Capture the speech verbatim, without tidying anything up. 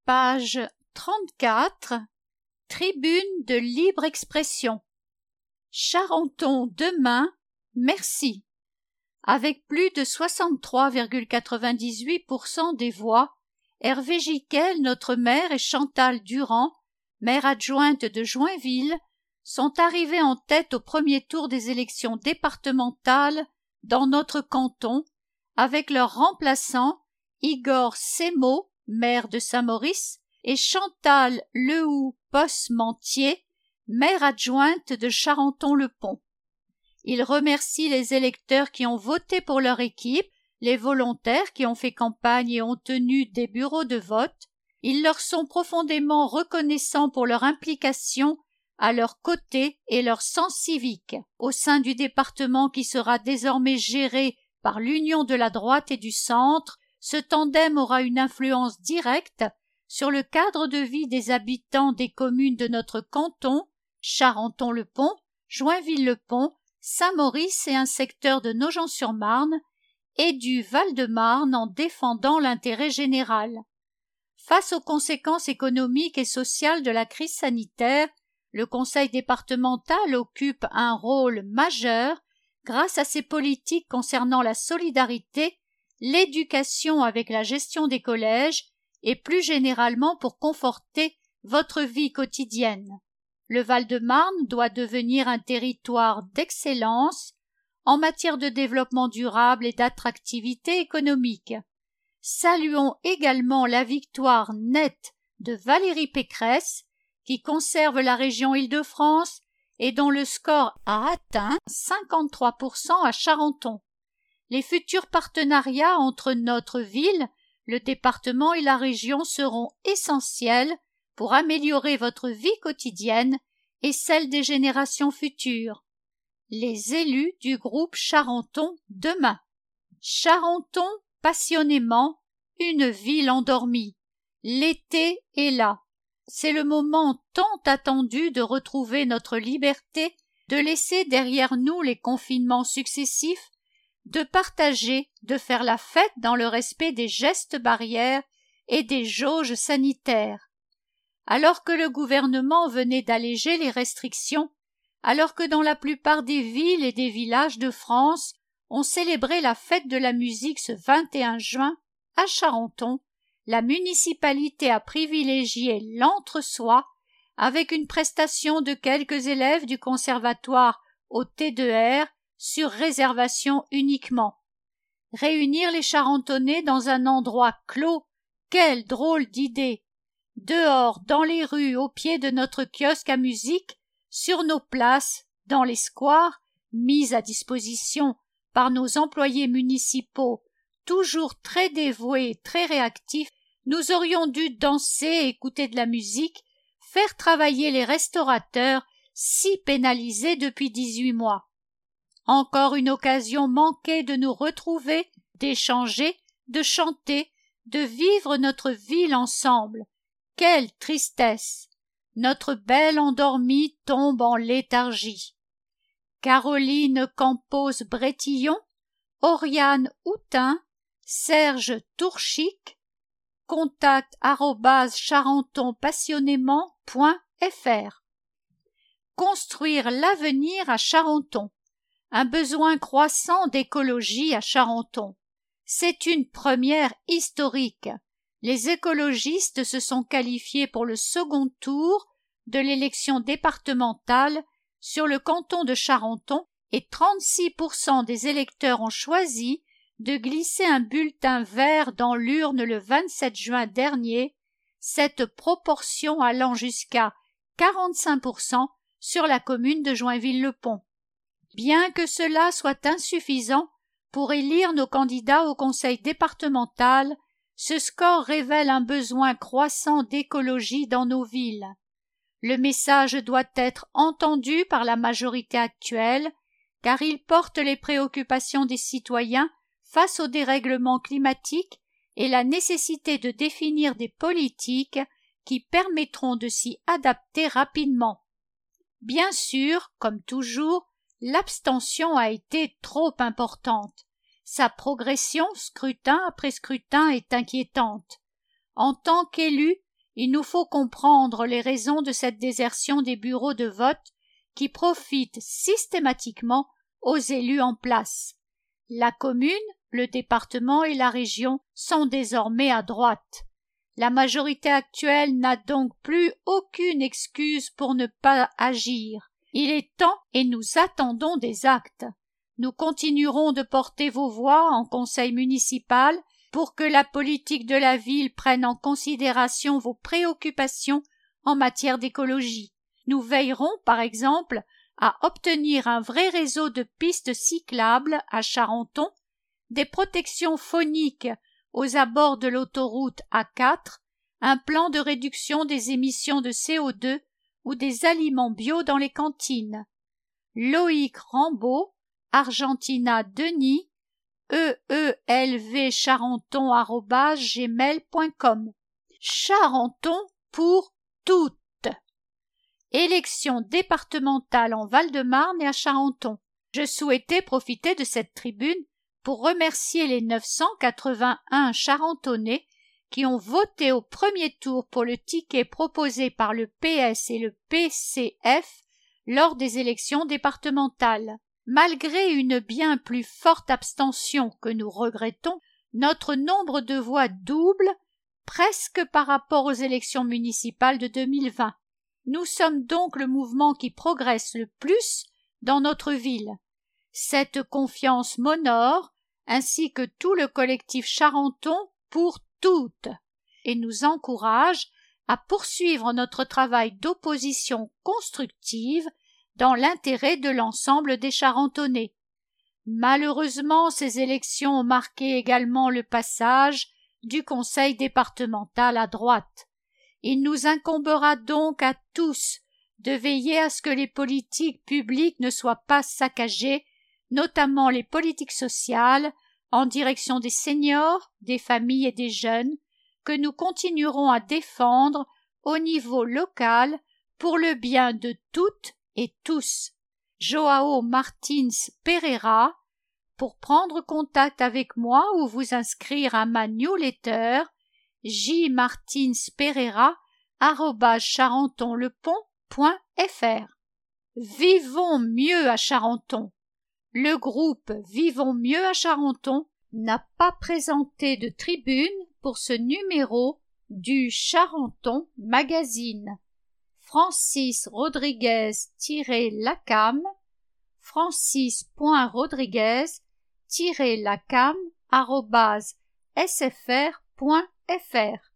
Page trente-quatre. Tribune de libre expression. Charenton demain, merci. Avec plus de soixante-trois virgule quatre-vingt-dix-huit pour cent des voix, Hervé Gicquel, notre maire, et Chantal Durand, maire adjointe de Joinville, sont arrivés en tête au premier tour des élections départementales dans notre canton, avec leurs remplaçants Igor Semo, maire de Saint-Maurice, et Chantal Lehoux-Posmentier, maire adjointe de Charenton-le-Pont. Ils remercient les électeurs qui ont voté pour leur équipe, les volontaires qui ont fait campagne et ont tenu des bureaux de vote. Ils leur sont profondément reconnaissants pour leur implication à leur côté et leur sens civique au sein du département qui sera désormais géré par l'union de la droite et du centre. Ce tandem aura une influence directe sur le cadre de vie des habitants des communes de notre canton, Charenton-le-Pont, Joinville-le-Pont, Saint-Maurice et un secteur de Nogent-sur-Marne, et du Val-de-Marne en défendant l'intérêt général. Face aux conséquences économiques et sociales de la crise sanitaire, le conseil départemental occupe un rôle majeur grâce à ses politiques concernant la solidarité, l'éducation avec la gestion des collèges et plus généralement pour conforter votre vie quotidienne. Le Val-de-Marne doit devenir un territoire d'excellence en matière de développement durable et d'attractivité économique. Saluons également la victoire nette de Valérie Pécresse, qui conserve la région Île-de-France et dont le score a atteint cinquante-trois pour cent à Charenton. Les futurs partenariats entre notre ville, le département et la région seront essentiels pour améliorer votre vie quotidienne et celle des générations futures. Les élus du groupe Charenton demain. Charenton, passionnément, une ville endormie. L'été est là. C'est le moment tant attendu de retrouver notre liberté, de laisser derrière nous les confinements successifs, de partager, de faire la fête dans le respect des gestes barrières et des jauges sanitaires. Alors que le gouvernement venait d'alléger les restrictions, alors que dans la plupart des villes et des villages de France, on célébrait la fête de la musique ce vingt et un juin, à Charenton, la municipalité a privilégié l'entre-soi avec une prestation de quelques élèves du conservatoire au T deux R sur réservation uniquement. Réunir les Charentonnais dans un endroit clos, quelle drôle d'idée! Dehors, dans les rues, au pied de notre kiosque à musique, sur nos places, dans les squares, mis à disposition par nos employés municipaux, toujours très dévoués, très réactifs, nous aurions dû danser, écouter de la musique, faire travailler les restaurateurs, si pénalisés depuis dix-huit mois. Encore une occasion manquée de nous retrouver, d'échanger, de chanter, de vivre notre ville ensemble. Quelle tristesse! Notre belle endormie tombe en léthargie. Caroline Campos-Brétillon, Oriane Houtin, Serge Tourchic, contact arobase charenton passionnément point f r. Construire l'avenir à Charenton. Un besoin croissant d'écologie à Charenton. C'est une première historique. Les écologistes se sont qualifiés pour le second tour de l'élection départementale sur le canton de Charenton et trente-six pour cent des électeurs ont choisi de glisser un bulletin vert dans l'urne le vingt-sept juin dernier, cette proportion allant jusqu'à quarante-cinq pour cent sur la commune de Joinville-le-Pont. Bien que cela soit insuffisant pour élire nos candidats au conseil départemental, ce score révèle un besoin croissant d'écologie dans nos villes. Le message doit être entendu par la majorité actuelle, car il porte les préoccupations des citoyens face au dérèglement climatique et la nécessité de définir des politiques qui permettront de s'y adapter rapidement. Bien sûr, comme toujours, l'abstention a été trop importante. Sa progression, scrutin après scrutin, est inquiétante. En tant qu'élu, Il nous faut comprendre les raisons de cette désertion des bureaux de vote qui profitent systématiquement aux élus en place. La commune, le département et la région sont désormais à droite. La majorité actuelle n'a donc plus aucune excuse pour ne pas agir. Il est temps et nous attendons des actes. Nous continuerons de porter vos voix en conseil municipal pour que la politique de la ville prenne en considération vos préoccupations en matière d'écologie. Nous veillerons, par exemple, à obtenir un vrai réseau de pistes cyclables à Charenton, des protections phoniques aux abords de l'autoroute A quatre, un plan de réduction des émissions de C O deux ou des aliments bio dans les cantines. Loïc Rambaud, Argentina Denis, e e l v charenton arobase gmail point com. Charenton pour toutes. Élections départementales en Val-de-Marne et à Charenton. Je souhaitais profiter de cette tribune pour remercier les neuf cent quatre-vingt-un Charentonnais qui ont voté au premier tour pour le ticket proposé par le P S et le P C F lors des élections départementales. Malgré une bien plus forte abstention que nous regrettons, notre nombre de voix double presque par rapport aux élections municipales de deux mille vingt. Nous sommes donc le mouvement qui progresse le plus dans notre ville. Cette confiance m'honore, ainsi que tout le collectif Charenton pour toutes, et nous encourage à poursuivre notre travail d'opposition constructive dans l'intérêt de l'ensemble des Charentonnais. Malheureusement, ces élections ont marqué également le passage du conseil départemental à droite. Il nous incombera donc à tous de veiller à ce que les politiques publiques ne soient pas saccagées, notamment les politiques sociales, en direction des seniors, des familles et des jeunes, que nous continuerons à défendre au niveau local pour le bien de toutes et tous. Joao Martins Pereira. Pour prendre contact avec moi ou vous inscrire à ma newsletter, jmartinspereira arobase charentonlepont point f r. Vivons mieux à Charenton. Le groupe Vivons mieux à Charenton n'a pas présenté de tribune pour ce numéro du Charenton Magazine. Francis Rodriguez-Lacam, francis point rodriguez-lacam arobase s f r point f r.